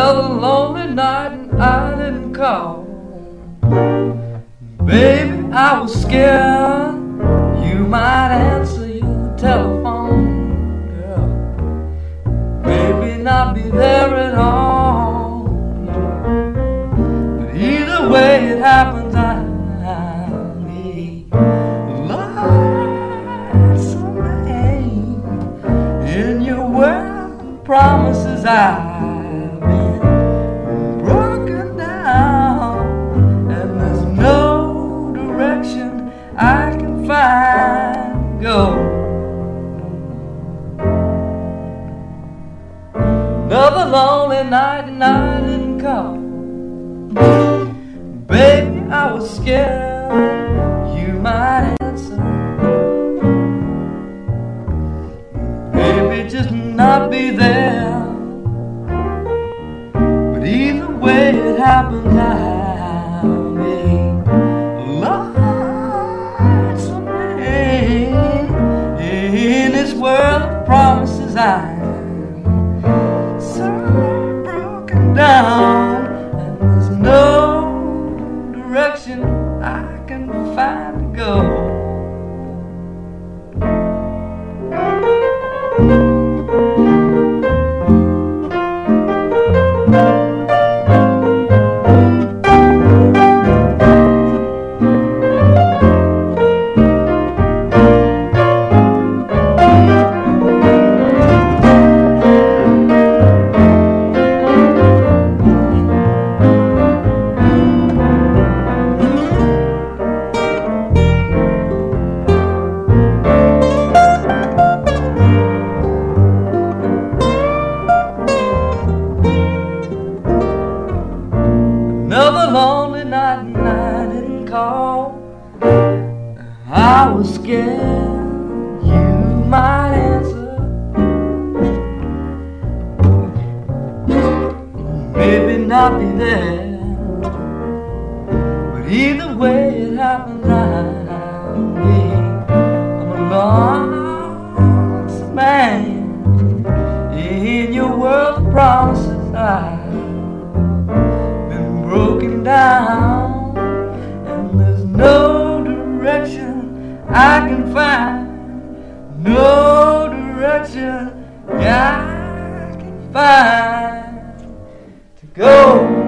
Another lonely night and I didn't call. Baby, I was scared you might answer your telephone, girl. Maybe not be there at all. But either way it happens, I'll be lost in your world. Promises I've been broken down, and there's no direction I can find to go. Another lonely night and I didn't call. Baby, I was scared you might answer. Maybe just not be there. But either way it happens, I'll be lost in this world of promises. I'm so broken down, and there's no direction I can find to go. Another lonely night and I didn't call. I was scared you might answer. Maybe not be there. But either way it happens, I'm a lost man in your world of promises. Broken down, and there's no direction I can find. No direction I can find to go.